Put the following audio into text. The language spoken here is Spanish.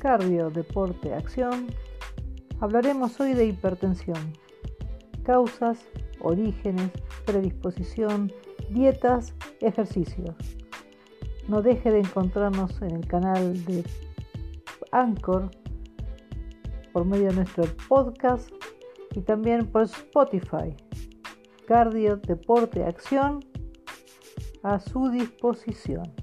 Cardio, deporte, acción. Hablaremos hoy de hipertensión, causas, orígenes, predisposición, dietas, ejercicios. No deje de encontrarnos en el canal de Anchor por medio de nuestro podcast y también por Spotify. Cardio, deporte, acción a su disposición.